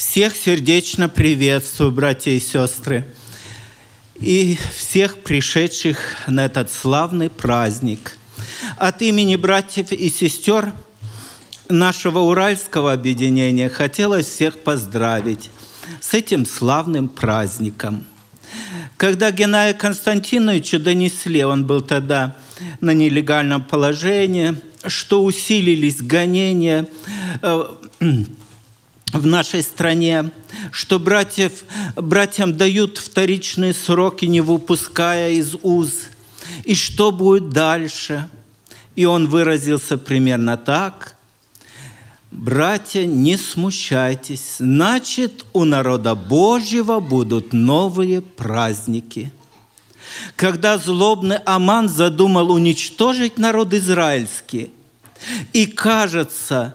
Всех сердечно приветствую, братья и сестры, и всех пришедших на этот славный праздник. От имени братьев и сестер нашего Уральского объединения хотелось всех поздравить с этим славным праздником. Когда Геннадию Константиновичу донесли, он был тогда на нелегальном положении, что усилились гонения в нашей стране, что братьям дают вторичные сроки, не выпуская из уз, и что будет дальше. И он выразился примерно так: «Братья, не смущайтесь, значит, у народа Божьего будут новые праздники». Когда злобный Аман задумал уничтожить народ израильский, и, кажется,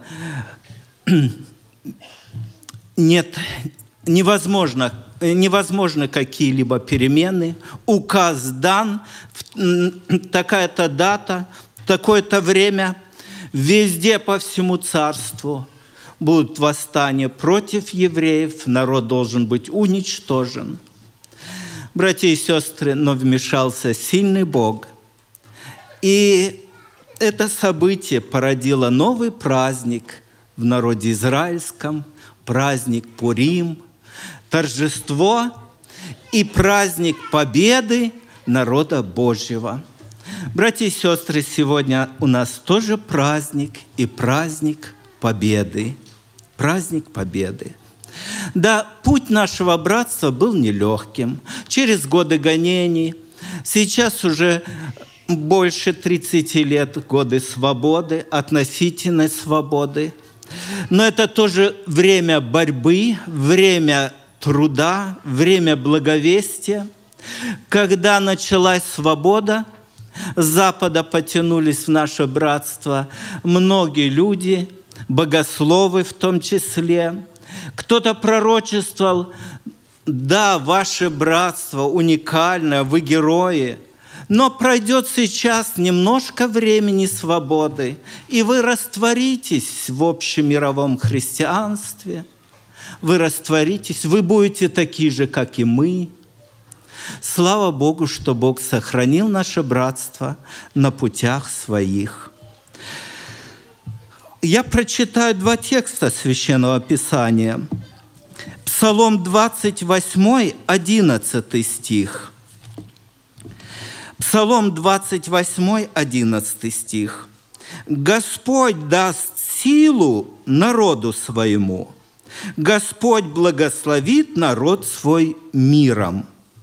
невозможно какие-либо перемены, указ дан, такая-то дата, такое-то время, везде по всему царству будут восстания против евреев, народ должен быть уничтожен. Братья и сестры, но вмешался сильный Бог. И это событие породило новый праздник в народе израильском, праздник Пурим, торжество и праздник победы народа Божьего. Братья и сестры, сегодня у нас тоже праздник и праздник победы. Праздник победы. Да, путь нашего братства был нелегким. Через годы гонений, сейчас уже больше 30 лет, годы свободы, относительной свободы. Но это тоже время борьбы, время труда, время благовестия. Когда началась свобода, с Запада потянулись в наше братство многие люди, богословы в том числе. Кто-то пророчествовал: да, ваше братство уникальное, вы герои, но пройдет сейчас немножко времени свободы, и вы растворитесь в общемировом христианстве, вы растворитесь, вы будете такие же, как и мы. Слава Богу, что Бог сохранил наше братство на путях своих. Я прочитаю два текста Священного Писания. Псалом 28, 11 стих. Псалом 28, 11 стих. «Господь даст силу народу своему, Господь благословит народ свой миром».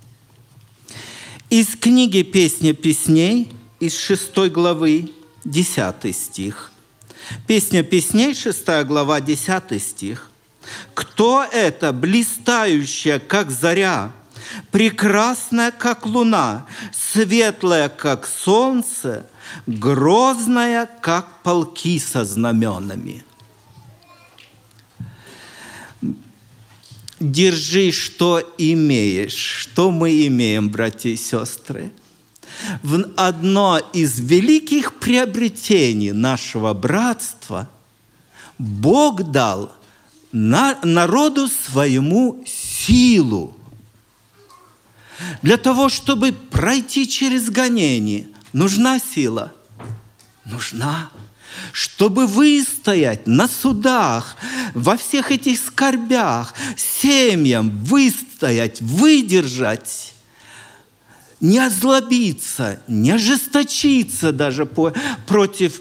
Из книги «Песни песней», из 6 главы, 10 стих. Песня песней, 6 глава, 10 стих. «Кто это, блистающая, как заря, прекрасная, как луна, светлая, как солнце, грозная, как полки со знаменами?» Держи, что имеешь. Что мы имеем, братья и сестры? Одно из великих приобретений нашего братства – Бог дал народу своему силу. Для того, чтобы пройти через гонение, нужна сила. Нужна. Чтобы выстоять на судах, во всех этих скорбях, семьям выстоять, выдержать, не озлобиться, не ожесточиться даже против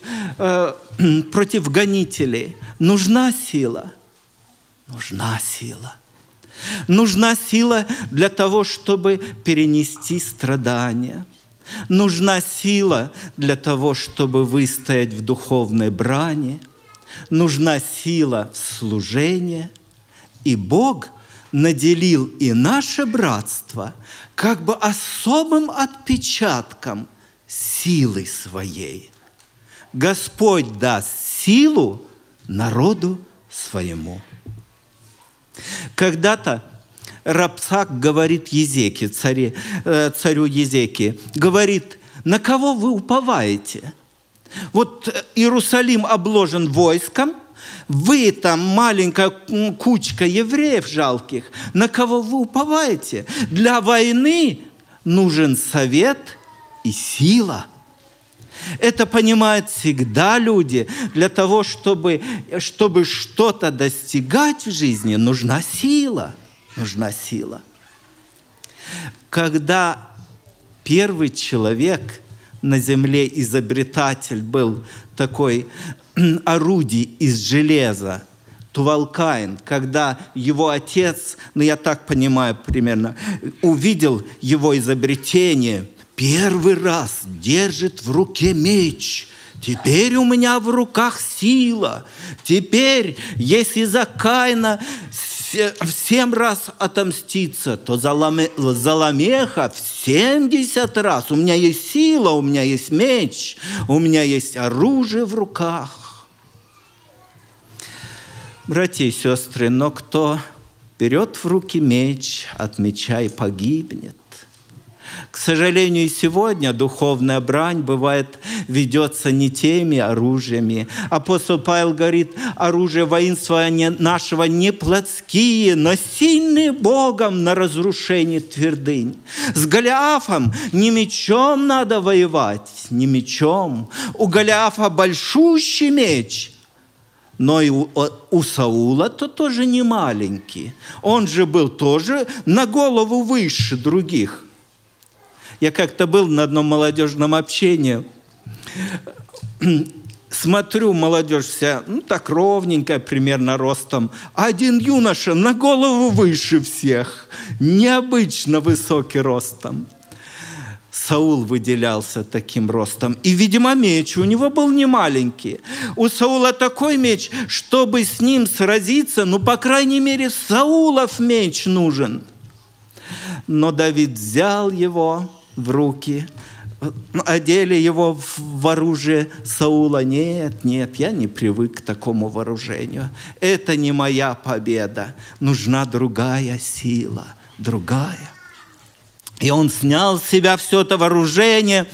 гонителей. Нужна сила. Нужна сила. Нужна сила для того, чтобы перенести страдания. Нужна сила для того, чтобы выстоять в духовной брани. Нужна сила в служении. И Бог наделил и наше братство как бы особым отпечатком силы своей. Господь даст силу народу своему. Когда-то Рабцак говорит Езеке, царю Езеке, говорит: на кого вы уповаете? Вот Иерусалим обложен войском, Вы там маленькая кучка евреев жалких, на кого вы уповаете? Для войны нужен совет и сила. Это понимают всегда люди. Для того, чтобы что-то достигать в жизни, нужна сила. Нужна сила. Когда первый человек на земле, изобретатель, был такой орудий из железа, Тувал-Каин, когда его отец, я так понимаю примерно, увидел его изобретение, первый раз держит в руке меч. Теперь у меня в руках сила. Теперь, если за Каина в 7 раз отомститься, то за Ламеха в 70 раз. У меня есть сила, у меня есть меч, у меня есть оружие в руках. Братья и сестры, но кто берет в руки меч, от меча и погибнет. К сожалению, и сегодня духовная брань бывает ведется не теми оружиями. Апостол Павел говорит, оружие воинства нашего не плотские, но сильные Богом на разрушение твердынь. С Голиафом не мечом надо воевать, не мечом. У Голиафа большущий меч, но и у Саула то тоже не маленький. Он же был тоже на голову выше других. Я как-то был на одном молодежном общении. Смотрю, молодежь вся, так ровненькая, примерно ростом. А один юноша на голову выше всех. Необычно высокий ростом. Саул выделялся таким ростом. И, видимо, меч у него был не маленький. У Саула такой меч, чтобы с ним сразиться, по крайней мере, Саулов меч нужен. Но Давид взял его в руки, одели его в оружие Саула. Нет, я не привык к такому вооружению. Это не моя победа. Нужна другая сила, другая. И он снял с себя все это вооружение,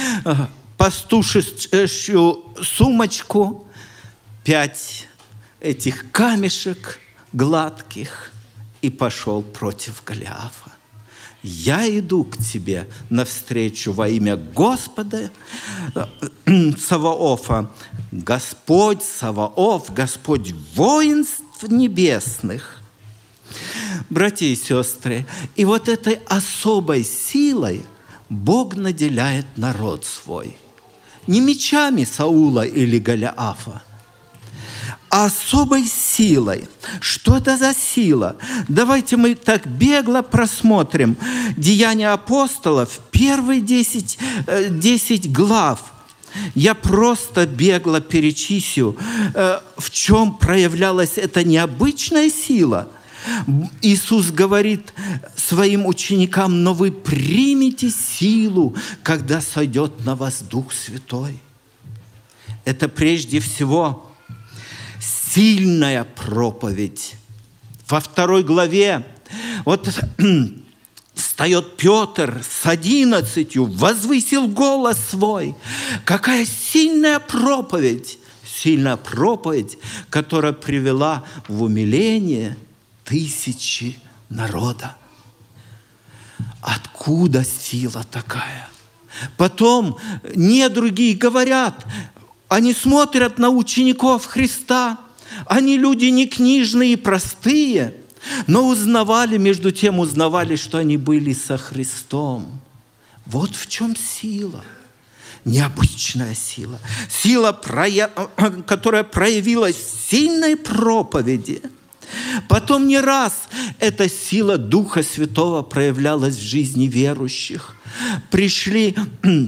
пастушью сумочку, 5 этих камешек гладких и пошел против Голиафа. Я иду к тебе навстречу во имя Господа Саваофа. Господь Саваоф, Господь воинств небесных. Братья и сестры, и вот этой особой силой Бог наделяет народ свой. Не мечами Саула или Голиафа, а особой силой. Что это за сила? Давайте мы так бегло просмотрим Деяния апостолов, первые 10 глав. Я просто бегло перечислю, в чем проявлялась эта необычная сила. Иисус говорит своим ученикам, но вы примете силу, когда сойдет на вас Дух Святой. Это прежде всего сильная проповедь. Во 2 главе встает Петр с 11, возвысил голос свой. Какая сильная проповедь! Сильная проповедь, которая привела в умиление тысячи народа. Откуда сила такая? Потом недруги говорят, они смотрят на учеников Христа, они люди не книжные и простые, но между тем узнавали, что они были со Христом. Вот в чем сила. Необычная сила. Сила, которая проявилась в сильной проповеди. Потом не раз эта сила Духа Святого проявлялась в жизни верующих. Пришли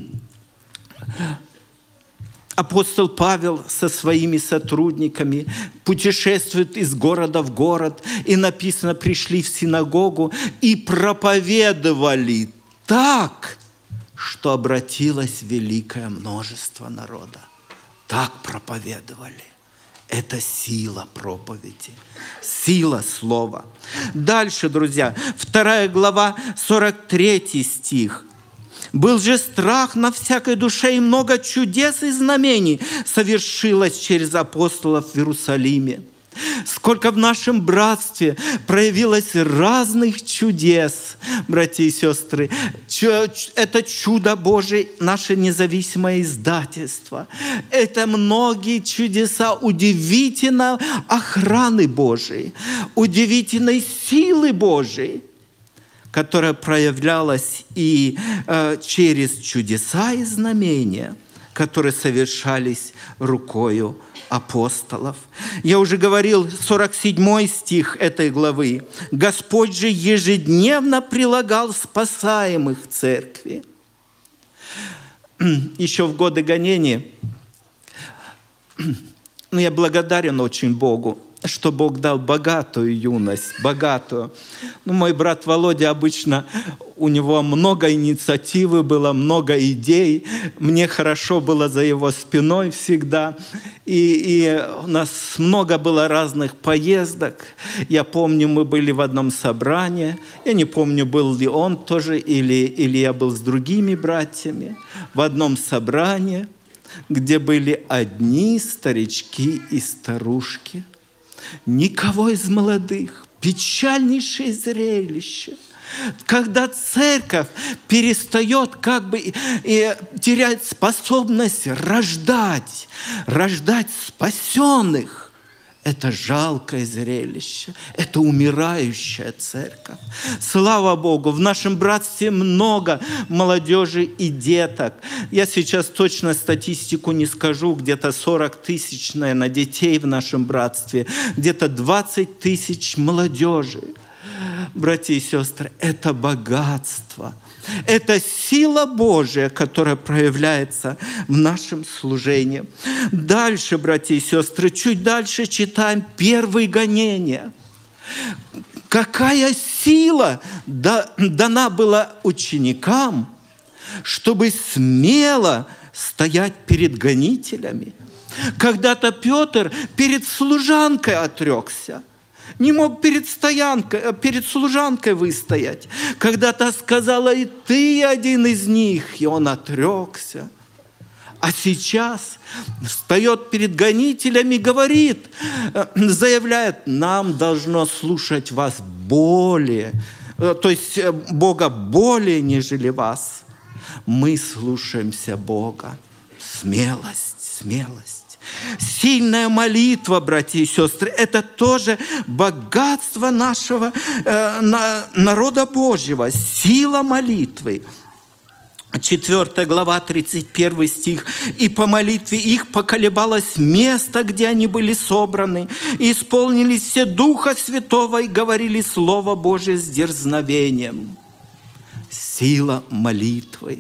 апостол Павел со своими сотрудниками, путешествует из города в город, и написано, пришли в синагогу и проповедовали так, что обратилось великое множество народа. Так проповедовали. Это сила проповеди, сила слова. Дальше, друзья, 2 глава, 43 стих. Был же страх на всякой душе, и много чудес и знамений совершилось через апостолов в Иерусалиме. Сколько в нашем братстве проявилось разных чудес, братья и сестры. Это чудо Божие, наше независимое издательство. Это многие чудеса удивительной охраны Божией, удивительной силы Божией, которая проявлялась и через чудеса и знамения, которые совершались рукою апостолов. Я уже говорил, 47 стих этой главы. «Господь же ежедневно прилагал спасаемых к церкви». Еще в годы гонения, я благодарен очень Богу, что Бог дал богатую юность, богатую. Мой брат Володя обычно, у него много инициативы было, много идей. Мне хорошо было за его спиной всегда. И у нас много было разных поездок. Я помню, мы были в одном собрании. Я не помню, был ли он тоже, или я был с другими братьями. В одном собрании, где были одни старички и старушки. Никого из молодых. Печальнейшее зрелище. Когда церковь перестает терять способность рождать спасенных. Это жалкое зрелище. Это умирающая церковь. Слава Богу, в нашем братстве много молодежи и деток. Я сейчас точно статистику не скажу. Где-то 40 тысяч, наверное, детей в нашем братстве. Где-то 20 тысяч молодежи. Братья и сестры, это богатство. Это сила Божия, которая проявляется в нашем служении. Дальше, братья и сестры, чуть дальше читаем первые гонения. Какая сила дана была ученикам, чтобы смело стоять перед гонителями. Когда-то Петр перед служанкой отрекся. Не мог перед служанкой выстоять. Когда та сказала: и ты один из них, и он отрекся. А сейчас встает перед гонителями и говорит, заявляет: нам должно слушать вас более, то есть Бога более, нежели вас. Мы слушаемся Бога. Смелость, смелость. Сильная молитва, братья и сестры, это тоже богатство нашего народа Божьего. Сила молитвы. 4 глава, 31 стих. «И по молитве их поколебалось место, где они были собраны, и исполнились все Духа Святого, и говорили Слово Божие с дерзновением». Сила молитвы.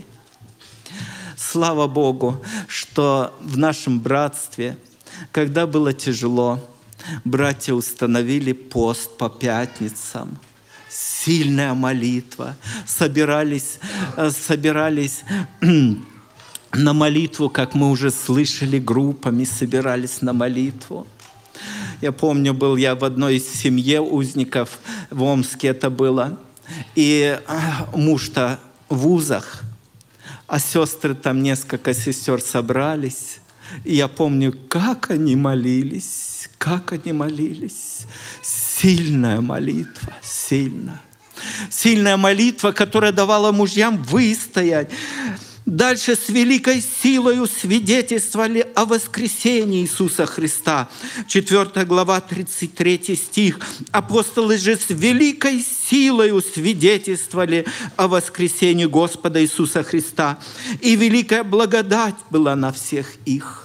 Слава Богу, что в нашем братстве, когда было тяжело, братья установили пост по пятницам. Сильная молитва. Собирались на молитву, как мы уже слышали, группами собирались на молитву. Я помню, был я в одной из семье узников, в Омске это было, и муж-то в вузах, а сестры там, несколько сестер собрались. И я помню, как они молились. Сильная молитва, сильная. Сильная молитва, которая давала мужьям выстоять. Дальше с великой силою свидетельствовали о воскресении Иисуса Христа. 4 глава, 33 стих. Апостолы же с великой силою свидетельствовали о воскресении Господа Иисуса Христа. И великая благодать была на всех их.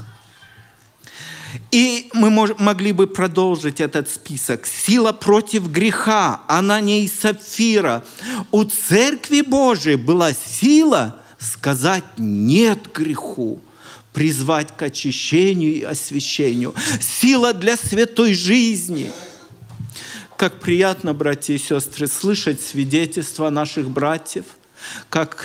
И мы могли бы продолжить этот список. Сила против греха, Анания и Сапфира. У Церкви Божией была сила сказать «нет» греху, призвать к очищению и освящению. Сила для святой жизни. Как приятно, братья и сестры, слышать свидетельства наших братьев, как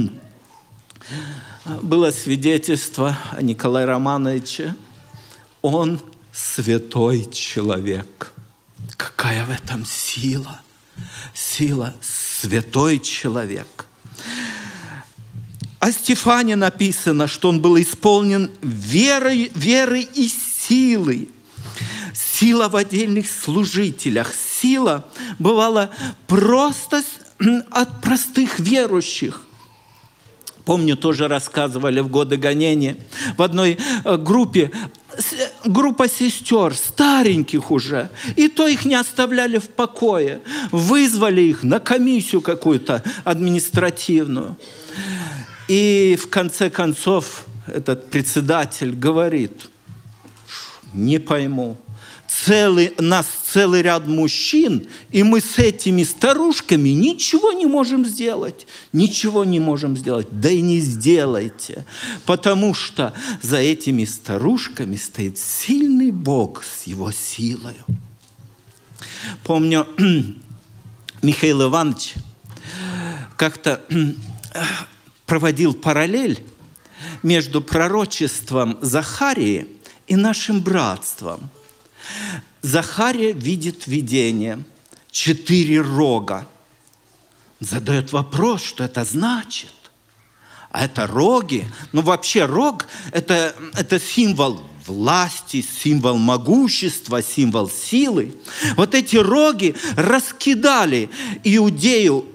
было свидетельство о Николае Романовиче. Он святой человек. Какая в этом сила? Сила, святой человек. О Стефане написано, что он был исполнен верой и силой. Сила в отдельных служителях. Сила бывала просто от простых верующих. Помню, тоже рассказывали в годы гонения. В одной группа сестер, стареньких уже, и то их не оставляли в покое. Вызвали их на комиссию какую-то административную. И в конце концов этот председатель говорит: не пойму, нас целый ряд мужчин, и мы с этими старушками ничего не можем сделать. Ничего не можем сделать. Да и не сделайте. Потому что за этими старушками стоит сильный Бог с его силой. Помню, Михаил Иванович как-то проводил параллель между пророчеством Захарии и нашим братством. Захария видит видение. 4 рога. Задает вопрос, что это значит. А это роги. Ну, вообще рог – это символ власти, символ могущества, символ силы. Вот эти роги раскидали Иудею,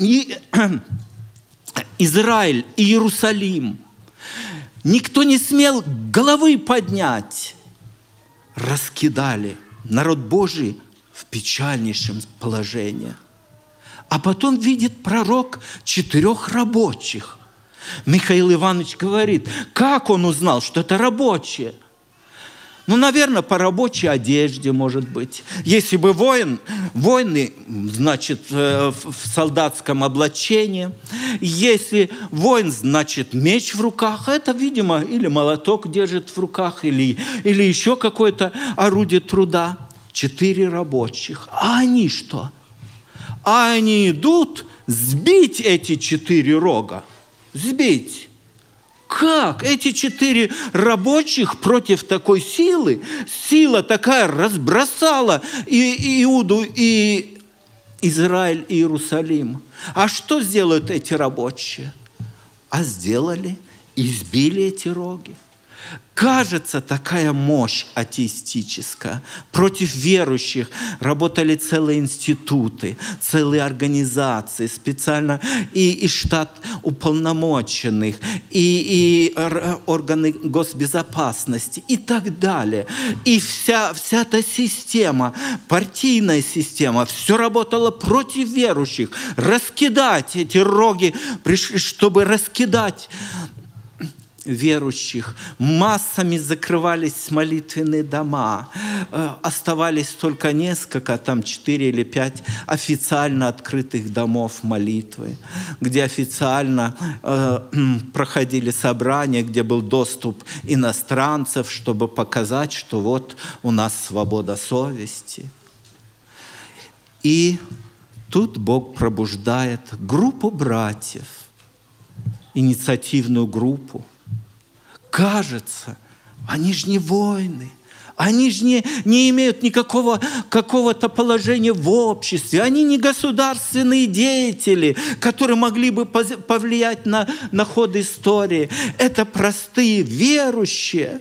Израиль и Иерусалим. Никто не смел головы поднять. Раскидали. Народ Божий в печальнейшем положении. А потом видит пророк 4 рабочих. Михаил Иванович говорит, как он узнал, что это рабочие? Ну, наверное, по рабочей одежде, может быть. Если бы воины, значит, в солдатском облачении. Если воин, значит, меч в руках. Это, видимо, или молоток держит в руках, или еще какое-то орудие труда. 4 рабочих. А они что? А они идут сбить эти 4 рога. Сбить. Как? Эти 4 рабочих против такой силы? Сила такая разбросала и Иуду, и Израиль, и Иерусалим. А что сделают эти рабочие? А сделали, избили эти роги. Кажется, такая мощь атеистическая. Против верующих работали целые институты, целые организации, специально и штат уполномоченных, и органы госбезопасности и так далее. И вся эта система, партийная система, все работало против верующих. Раскидать эти роги, пришли, чтобы раскидать верующих. Массами закрывались молитвенные дома. Оставались только несколько, там 4 или 5 официально открытых домов молитвы, где официально проходили собрания, где был доступ иностранцев, чтобы показать, что вот у нас свобода совести. И тут Бог пробуждает группу братьев, инициативную группу. Кажется, они же не воины, они же не имеют никакого какого-то положения в обществе, они не государственные деятели, которые могли бы повлиять на ход истории. Это простые верующие,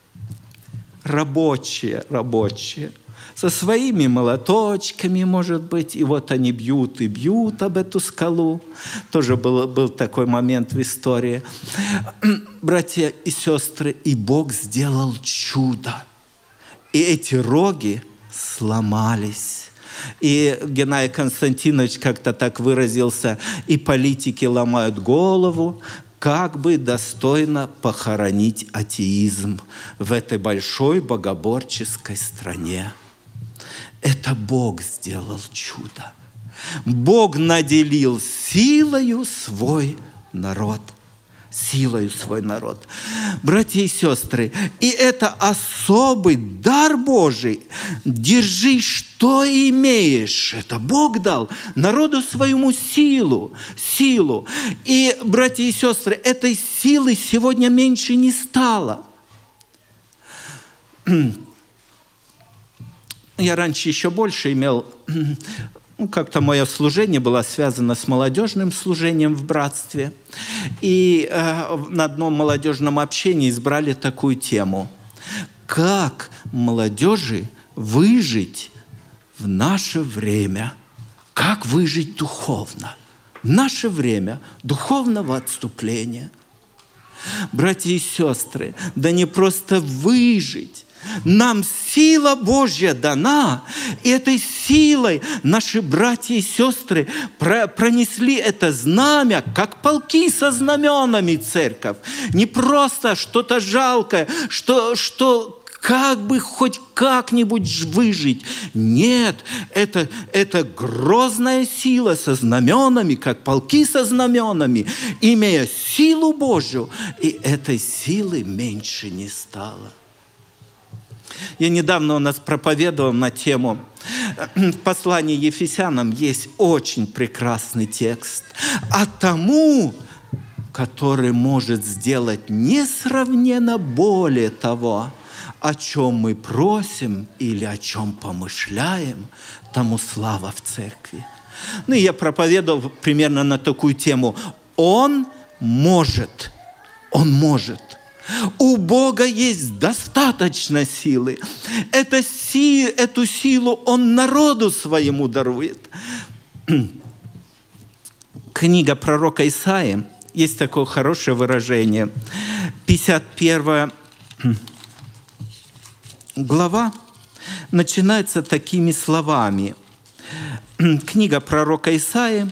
рабочие, со своими молоточками, может быть, и вот они бьют об эту скалу. Тоже был такой момент в истории. Братья и сестры, и Бог сделал чудо. И эти роги сломались. И Геннадий Константинович как-то так выразился, и политики ломают голову, как бы достойно похоронить атеизм в этой большой богоборческой стране. Это Бог сделал чудо. Бог наделил силою свой народ. Силою свой народ. Братья и сестры, и это особый дар Божий. Держи, что имеешь. Это Бог дал народу своему силу. И, братья и сестры, этой силы сегодня меньше не стало. Я раньше еще больше имел как-то мое служение было связано с молодежным служением в братстве. И на одном молодежном общении избрали такую тему. Как молодежи выжить в наше время? Как выжить духовно? В наше время духовного отступления. Братья и сестры, да не просто выжить. Нам сила Божья дана, и этой силой наши братья и сестры пронесли это знамя, как полки со знаменами, церковь. Не просто что-то жалкое, что как бы хоть как-нибудь выжить. Нет, это грозная сила со знаменами, как полки со знаменами, имея силу Божью, и этой силы меньше не стало. Я недавно у нас проповедовал на тему, в послании Ефесянам есть очень прекрасный текст. А тому, который может сделать несравненно более того, о чем мы просим или о чем помышляем, тому слава в церкви. Ну, и я проповедовал примерно на такую тему. Он может. У Бога есть достаточно силы. Эту силу Он народу своему дарует. Книга пророка Исаии, есть такое хорошее выражение. 51 глава начинается такими словами. Книга пророка Исаии.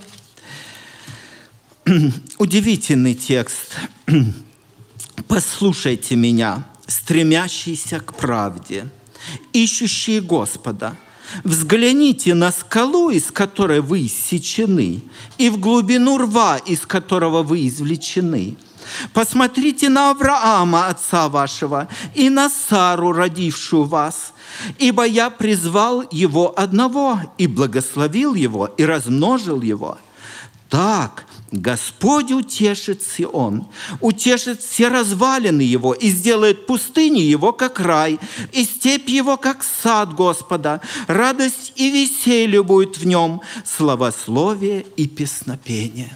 Удивительный текст. «Послушайте меня, стремящиеся к правде, ищущие Господа. Взгляните на скалу, из которой вы иссечены, и в глубину рва, из которого вы извлечены. Посмотрите на Авраама, отца вашего, и на Сару, родившую вас. Ибо я призвал его одного, и благословил его, и размножил его. Так Господь утешит Сион, утешит все развалины его, и сделает пустыню его, как рай, и степь его, как сад Господа. Радость и веселье будет в нем, славословие и песнопение».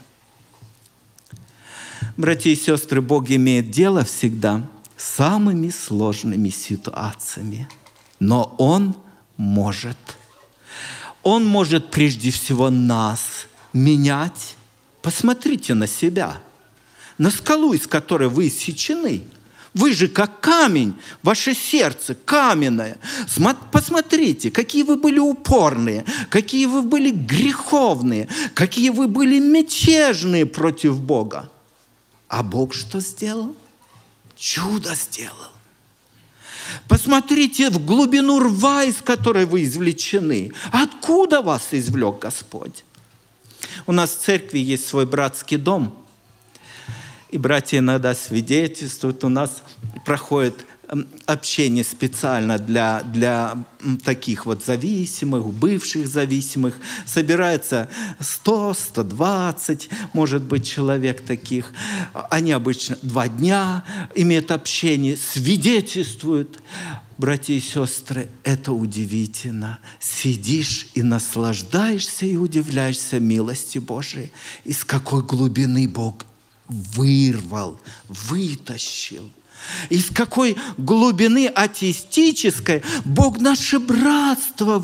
Братья и сестры, Бог имеет дело всегда с самыми сложными ситуациями. Но Он может. Он может прежде всего нас менять. Посмотрите на себя, на скалу, из которой вы иссечены. Вы же как камень, ваше сердце каменное. Посмотрите, какие вы были упорные, какие вы были греховные, какие вы были мятежные против Бога. А Бог что сделал? Чудо сделал. Посмотрите в глубину рва, из которой вы извлечены. Откуда вас извлек Господь? У нас в церкви есть свой братский дом, и братья иногда свидетельствуют. У нас проходит общение специально для таких вот зависимых, бывших зависимых. Собирается 100, 120, может быть, человек таких. Они обычно 2 дня имеют общение, свидетельствуют. Братья и сестры, это удивительно. Сидишь и наслаждаешься, и удивляешься милости Божией. Из какой глубины Бог вырвал, вытащил. Из какой глубины атеистической Бог наше братство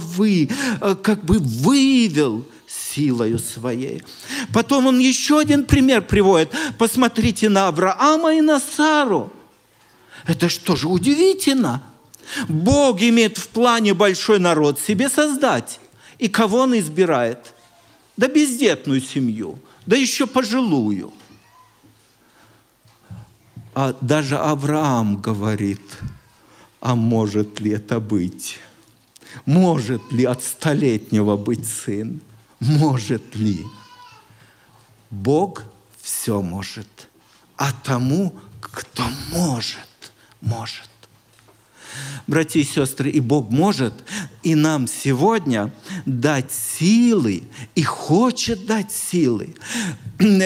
вывел силою своей. Потом он еще один пример приводит. Посмотрите на Авраама и на Сару. Это что же удивительно? Бог имеет в плане большой народ себе создать. И кого Он избирает? Да бездетную семью, да еще пожилую. А даже Авраам говорит, а может ли это быть? Может ли от 100-летнего быть сын? Может ли? Бог все может. А тому, кто может. Братья и сестры, и Бог может и нам сегодня дать силы, и хочет дать силы,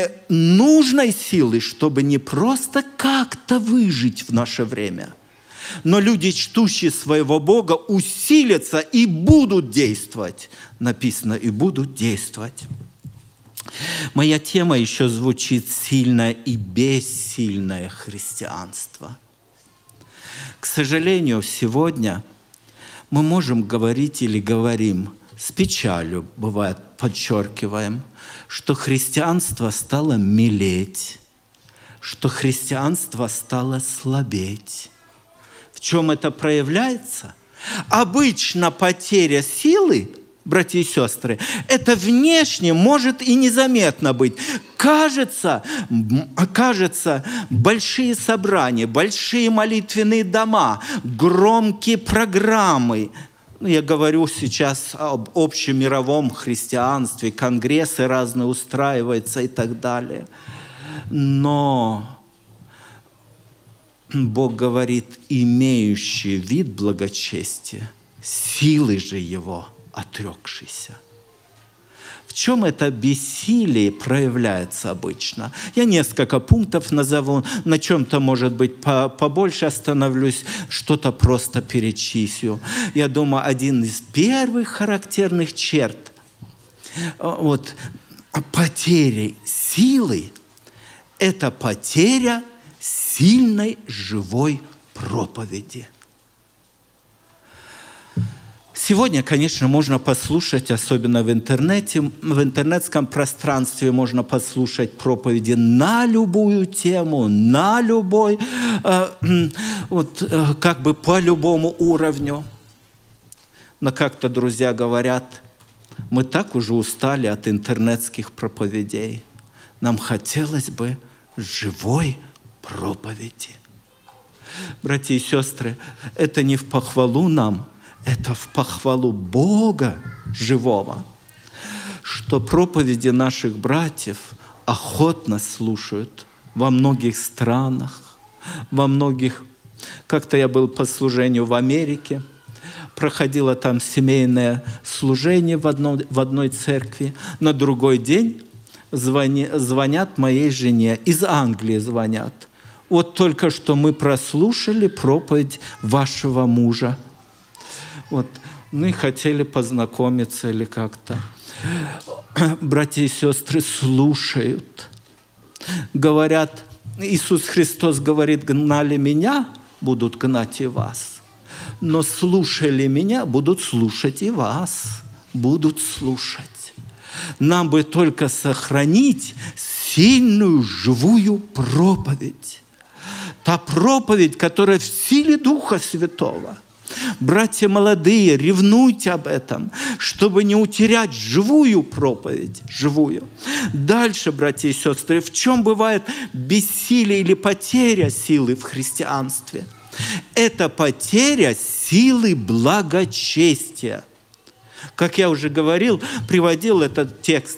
нужной силы, чтобы не просто как-то выжить в наше время, Но люди, чтущие своего Бога, усилятся и будут действовать. Написано, и будут действовать. Моя тема еще звучит «Сильное и бессильное христианство». К сожалению, сегодня мы можем говорить или говорим, с печалью, бывает, подчеркиваем, что христианство стало мелеть, что христианство стало слабеть. В чем это проявляется? Обычно потеря силы, братья и сестры, это внешне может и незаметно быть. Кажется, большие собрания, большие молитвенные дома, громкие программы. Я говорю сейчас об общемировом христианстве, конгрессы разные устраиваются и так далее. Но Бог говорит, имеющий вид благочестия, силы же его отрекшийся. В чем это бессилие проявляется обычно? Я несколько пунктов назову, на чем-то, может быть, побольше остановлюсь, что-то просто перечислю. Я думаю, один из первых характерных черт потери силы – это потеря сильной живой проповеди. Сегодня, конечно, можно послушать, особенно в интернете, в интернетском пространстве можно послушать проповеди на любую тему, на любой, по любому уровню. Но как-то друзья говорят, мы так уже устали от интернетских проповедей. Нам хотелось бы живой проповеди. Братья и сестры, это не в похвалу нам, это в похвалу Бога живого, что проповеди наших братьев охотно слушают во многих странах, во многих... Как-то я был по служению в Америке, проходило там семейное служение в одной церкви, на другой день звонят моей жене, из Англии звонят. Вот только что мы прослушали проповедь вашего мужа. И хотели познакомиться или как-то. Братья и сестры слушают. Говорят, Иисус Христос говорит, гнали меня, будут гнать и вас. Но слушали меня, будут слушать и вас. Будут слушать. Нам бы только сохранить сильную, живую проповедь. Та проповедь, которая в силе Духа Святого. Братья молодые, ревнуйте об этом, чтобы не утерять живую проповедь, живую. Дальше, братья и сестры, в чем бывает бессилие или потеря силы в христианстве? Это потеря силы благочестия. Как я уже говорил, приводил этот текст,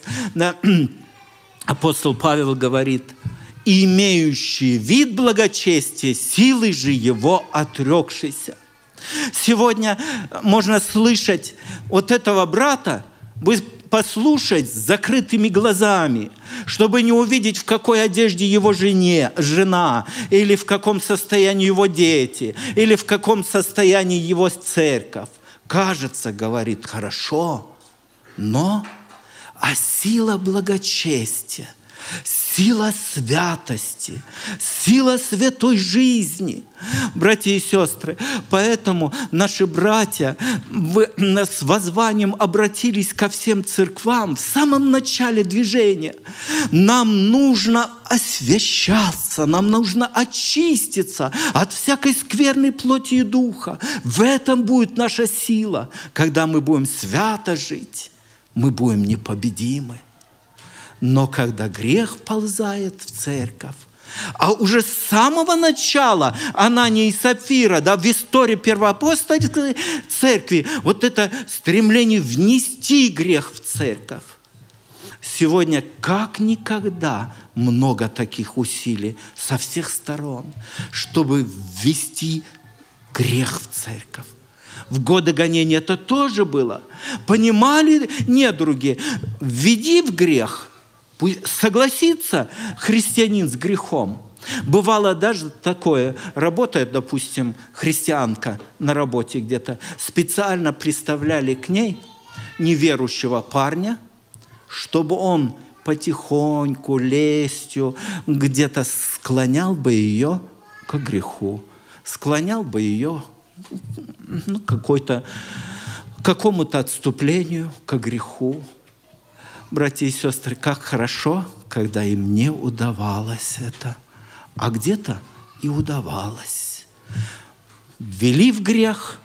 апостол Павел говорит, имеющий вид благочестия, силы же его отрекшийся. Сегодня можно слышать вот этого брата, послушать с закрытыми глазами, чтобы не увидеть, в какой одежде его жена, или в каком состоянии его дети, или в каком состоянии его церковь. Кажется, говорит, хорошо, но сила благочестия, сила святости, сила святой жизни. Братья и сестры, поэтому наши братья с воззванием обратились ко всем церквам в самом начале движения. Нам нужно освящаться, нам нужно очиститься от всякой скверной плоти и духа. В этом будет наша сила. Когда мы будем свято жить, мы будем непобедимы. Но когда грех вползает в церковь, а уже с самого начала Анания и Сапфира, в истории первоапостольской церкви, вот это стремление внести грех в церковь. Сегодня как никогда много таких усилий со всех сторон, чтобы ввести грех в церковь. В годы гонения это тоже было. Понимали недруги, введи в грех. Согласится христианин с грехом, Бывало даже такое, работает, допустим, христианка на работе где-то, специально приставляли к ней неверующего парня, чтобы он потихоньку, лестью где-то склонял бы ее к греху, склонял бы ее к какому-то отступлению, к греху. Братья и сестры, как хорошо, когда им не удавалось это, а где-то и удавалось. Ввели в грех,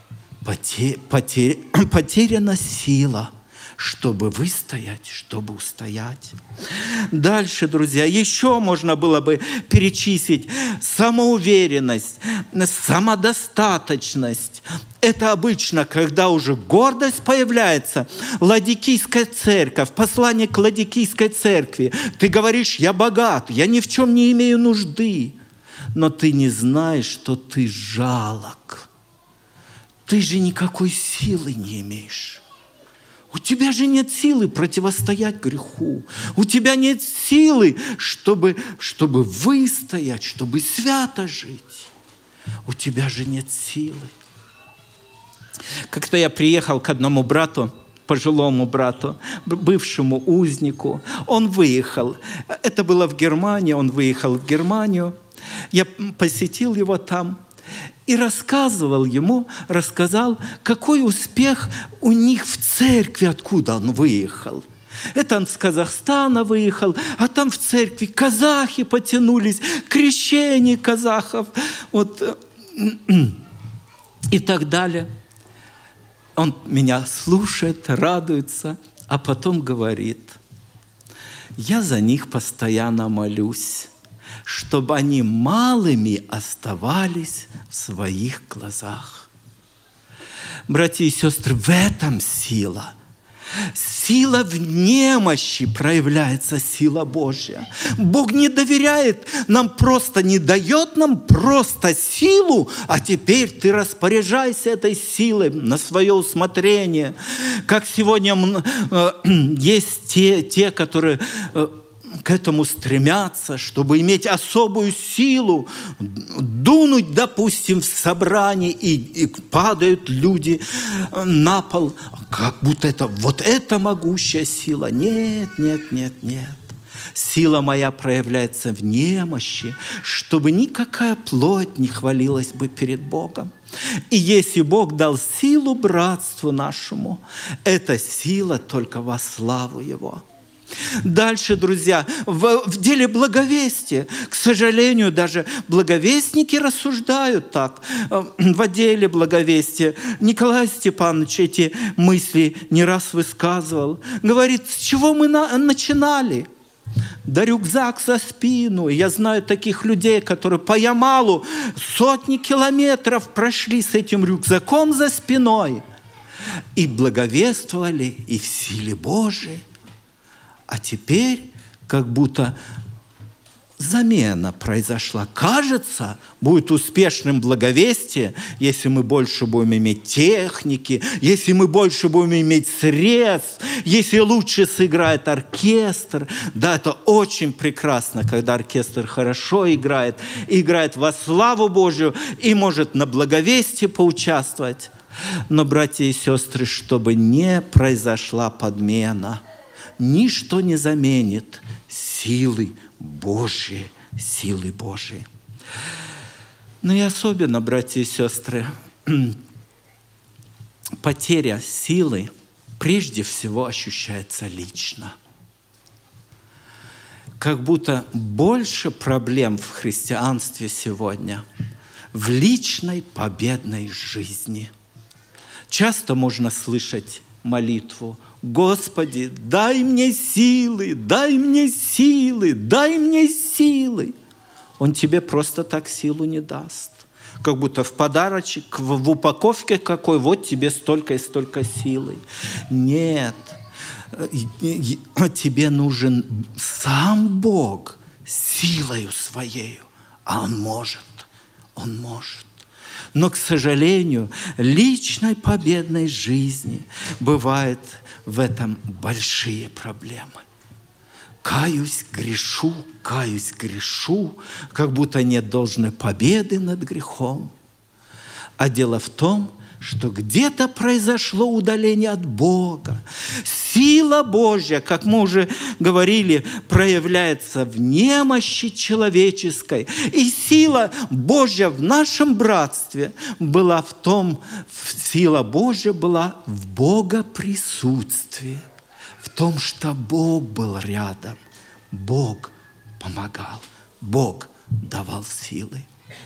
потеряна сила, чтобы выстоять, чтобы устоять. Дальше, друзья, еще можно было бы перечислить самоуверенность, самодостаточность. Это обычно, когда уже гордость появляется. Ладикийская церковь, послание к Ладикийской церкви. Ты говоришь, я богат, я ни в чем не имею нужды. Но ты не знаешь, что ты жалок. Ты же никакой силы не имеешь. У тебя же нет силы противостоять греху. У тебя нет силы, чтобы выстоять, чтобы свято жить. У тебя же нет силы. Как-то я приехал к одному брату, пожилому брату, бывшему узнику. Он выехал. Это было в Германии. Он выехал в Германию. Я посетил его там. И рассказал, какой успех у них в церкви, откуда он выехал. Это он с Казахстана выехал, а там в церкви казахи потянулись, крещение казахов, и так далее. Он меня слушает, радуется, а потом говорит, я за них постоянно молюсь, чтобы они малыми оставались в своих глазах. Братья и сестры, в этом сила. Сила в немощи проявляется сила Божья. Бог не доверяет нам просто, не дает нам просто силу, а теперь ты распоряжайся этой силой на свое усмотрение. Как сегодня есть те, которые к этому стремятся, чтобы иметь особую силу, дунуть, допустим, в собрании, и падают люди на пол, как будто это могущая сила. Нет. Сила моя проявляется в немощи, чтобы никакая плоть не хвалилась бы перед Богом. И если Бог дал силу братству нашему, эта сила только во славу Его. Дальше, друзья, в деле благовестия, к сожалению, даже благовестники рассуждают так. В деле благовестия Николай Степанович эти мысли не раз высказывал. Говорит, с чего мы начинали? Да рюкзак за спину. Я знаю таких людей, которые по Ямалу сотни километров прошли с этим рюкзаком за спиной и благовествовали, и в силе Божией. А теперь как будто замена произошла. Кажется, будет успешным благовестие, если мы больше будем иметь техники, если мы больше будем иметь средств, если лучше сыграет оркестр. Да, это очень прекрасно, когда оркестр хорошо играет во славу Божию и может на благовестии поучаствовать. Но, братья и сестры, чтобы не произошла подмена, ничто не заменит силы Божьей. Ну и особенно, братья и сестры, потеря силы прежде всего ощущается лично. Как будто больше проблем в христианстве сегодня в личной победной жизни. Часто можно слышать молитву: «Господи, дай мне силы, дай мне силы, дай мне силы». Он тебе просто так силу не даст. Как будто в подарочек, в упаковке какой, вот тебе столько и столько силы. Нет, тебе нужен сам Бог силою своею, а Он может. Но, к сожалению, личной победной жизни бывает в этом большие проблемы. каюсь, грешу, как будто нет должной победы над грехом. А дело в том, что где-то произошло удаление от Бога. Сила Божья, как мы уже говорили, проявляется в немощи человеческой. И сила Божья в нашем братстве была в том, сила Божья была в Богоприсутствии, в том, что Бог был рядом, Бог помогал, Бог давал силы.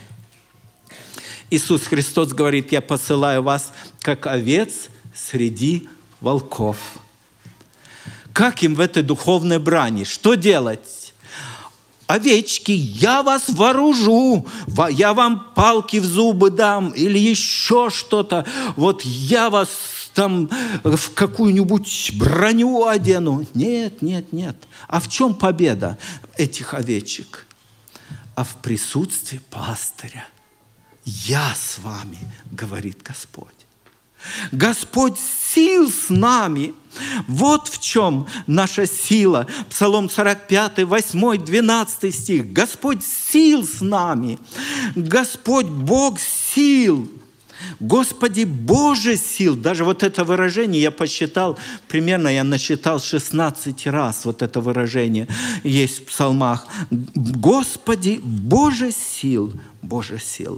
Иисус Христос говорит: «Я посылаю вас, как овец среди волков». Как им в этой духовной брани? Что делать? Овечки, я вас вооружу, я вам палки в зубы дам или еще что-то. Вот я вас там в какую-нибудь броню одену. Нет, нет, нет. А в чем победа этих овечек? А в присутствии пастыря. «Я с вами», говорит Господь. Господь сил с нами. Вот в чем наша сила. Псалом 45, 8, 12 стих. Господь сил с нами. Господь Бог сил. Господи Боже сил. Даже вот это выражение я посчитал, примерно я насчитал 16 раз. Вот это выражение есть в псалмах. Господи Боже сил. Боже сил.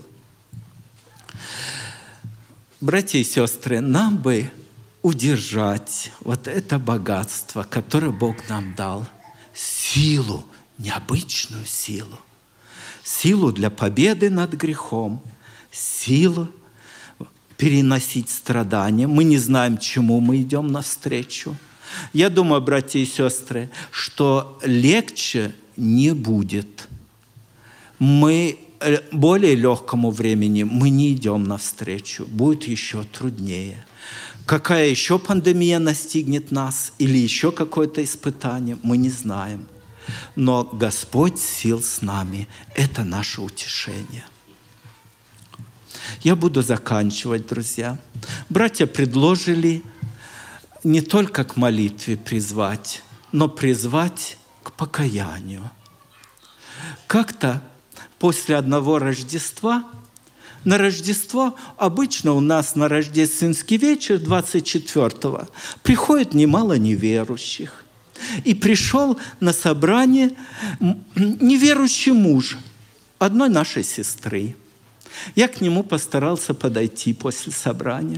Братья и сестры, нам бы удержать вот это богатство, которое Бог нам дал, силу, необычную силу, силу для победы над грехом, силу переносить страдания. Мы не знаем, чему мы идем навстречу. Я думаю, братья и сестры, что легче не будет. Мы более легкому времени мы не идем навстречу. Будет еще труднее. Какая еще пандемия настигнет нас или еще какое-то испытание, мы не знаем. Но Господь сил с нами. Это наше утешение. Я буду заканчивать, друзья. Братья предложили не только к молитве призвать, но призвать к покаянию. Как-то после одного Рождества, на Рождество, обычно у нас на рождественский вечер 24-го приходит немало неверующих. И пришел на собрание неверующий муж одной нашей сестры. Я к нему постарался подойти после собрания.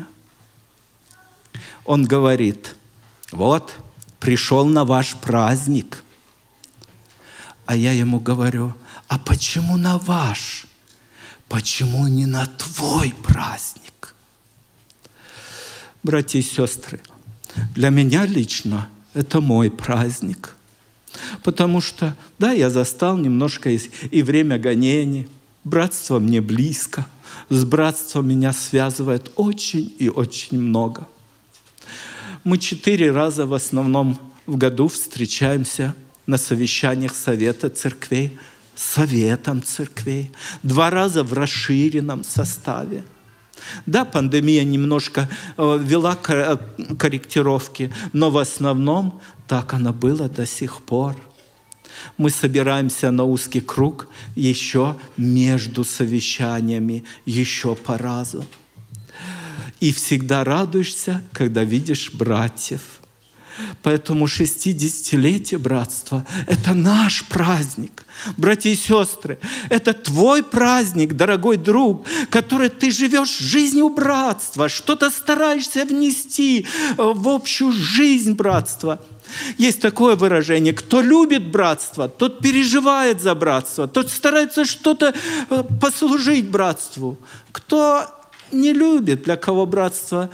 Он говорит: вот, пришел на ваш праздник. А я ему говорю: а почему на ваш? Почему не на твой праздник? Братья и сестры, для меня лично это мой праздник. Потому что, да, я застал немножко и время гонений. Братство мне близко. С братством меня связывает очень и очень много. Мы 4 раза в основном в году встречаемся на совещаниях Совета церквей, Советом церквей, 2 раза в расширенном составе. Да, пандемия немножко вела корректировки, но в основном так оно было до сих пор. Мы собираемся на узкий круг еще между совещаниями, еще по разу. И всегда радуешься, когда видишь братьев. Поэтому 60-летие братства – это наш праздник. Братья и сестры, это твой праздник, дорогой друг, который ты живешь жизнью братства, что-то стараешься внести в общую жизнь братства. Есть такое выражение: кто любит братство, тот переживает за братство, тот старается что-то послужить братству. Кто не любит, для кого братство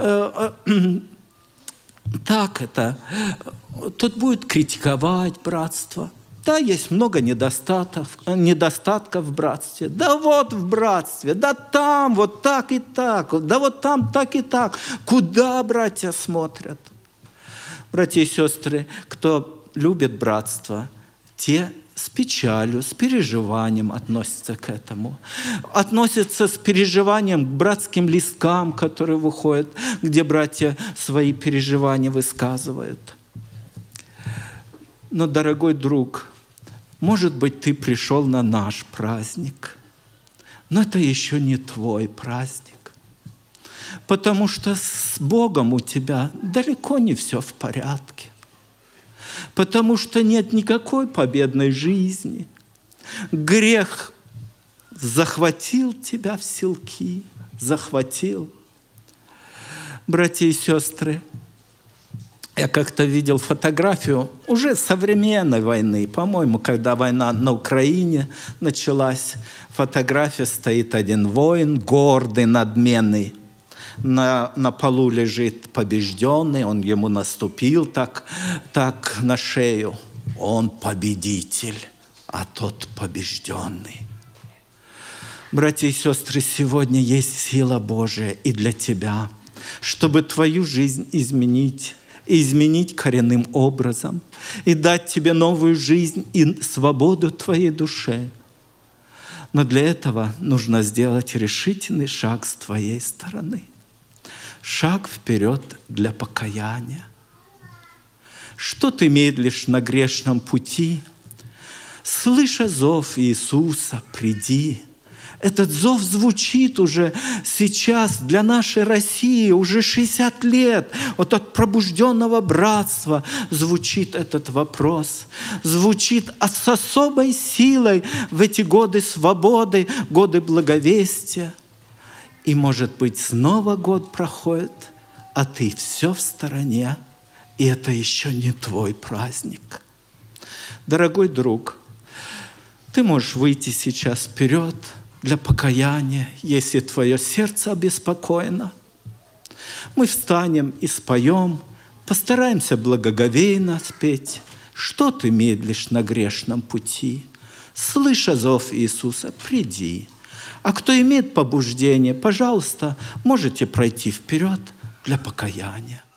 так это, тот будет критиковать братство. Да, есть много недостатков в братстве. Да вот в братстве, да там вот так и так, да вот там так и так. Куда братья смотрят? Братья и сестры, кто любит братство, те с печалью, с переживанием относятся к этому. Относятся с переживанием к братским листкам, которые выходят, где братья свои переживания высказывают. Но, дорогой друг, может быть, ты пришел на наш праздник, но это еще не твой праздник, потому что с Богом у тебя далеко не все в порядке, потому что нет никакой победной жизни. Грех захватил тебя в селки, захватил. Братья и сестры, я как-то видел фотографию уже современной войны. По-моему, когда война на Украине началась, фотография стоит один воин, гордый, надменный. На полу лежит побежденный, он ему наступил так на шею. Он победитель, а тот побежденный. Братья и сестры, сегодня есть сила Божия и для тебя, чтобы твою жизнь изменить коренным образом и дать тебе новую жизнь и свободу твоей душе. Но для этого нужно сделать решительный шаг с твоей стороны. Шаг вперед для покаяния. Что ты медлишь на грешном пути? Слыша зов Иисуса, приди. Этот зов звучит уже сейчас для нашей России, уже 60 лет. Вот от пробужденного братства звучит этот вопрос. Звучит с особой силой в эти годы свободы, годы благовестия. И, может быть, снова год проходит, а ты все в стороне, и это еще не твой праздник. Дорогой друг, ты можешь выйти сейчас вперед для покаяния, если твое сердце обеспокоено. Мы встанем и споем, постараемся благоговейно спеть. Что ты медлишь на грешном пути? Слыша зов Иисуса, приди. А кто имеет побуждение, пожалуйста, можете пройти вперед для покаяния.